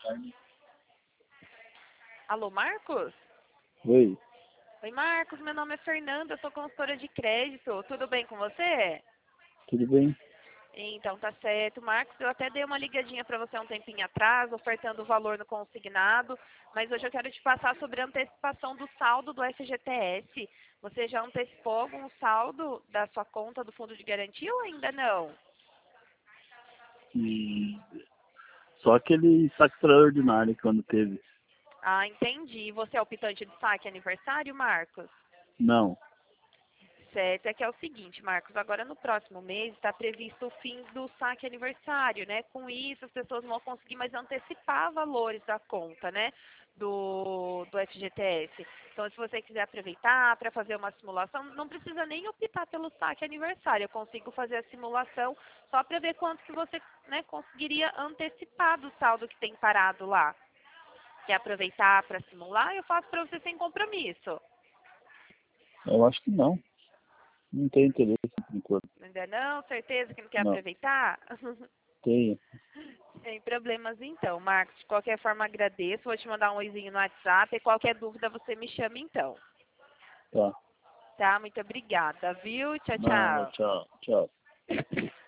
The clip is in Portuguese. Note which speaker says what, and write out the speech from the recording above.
Speaker 1: Alô, Marcos?
Speaker 2: Oi,
Speaker 1: Oi, Marcos, meu nome é Fernanda, eu sou consultora de crédito. Tudo bem com você?
Speaker 2: tudo bem?
Speaker 1: Então, tá certo. Marcos, eu até dei uma ligadinha para você um tempinho atrás, ofertando o valor no consignado, mas hoje eu quero te passar sobre a antecipação do saldo do FGTS. Você já antecipou algum saldo da sua conta do fundo de garantia ou ainda não?
Speaker 2: E só aquele saque extraordinário quando teve.
Speaker 1: Ah, entendi. Você é o optante de saque aniversário, Marcos?
Speaker 2: Não.
Speaker 1: Certo, é que é o seguinte, Marcos, agora no próximo mês está previsto o fim do saque aniversário, né? Com isso, as pessoas vão conseguir mais antecipar valores da conta, né? Do FGTS. Então, se você quiser aproveitar para fazer uma simulação, não precisa nem optar pelo saque aniversário. Eu consigo fazer a simulação só para ver quanto que você, né, conseguiria antecipar do saldo que tem parado lá. Quer aproveitar para simular? Eu faço para você sem compromisso.
Speaker 2: Eu acho que não. Não tem interesse por enquanto.
Speaker 1: Ainda não? Certeza que não quer
Speaker 2: Não.
Speaker 1: aproveitar?
Speaker 2: Tenho.
Speaker 1: Sem problemas então, Marcos. De qualquer forma, agradeço. Vou te mandar um oizinho no WhatsApp. E qualquer dúvida, você me chama então.
Speaker 2: Tá.
Speaker 1: Tá? Muito obrigada, viu? Tchau,
Speaker 2: Nada,
Speaker 1: tchau.
Speaker 2: tchau, tchau.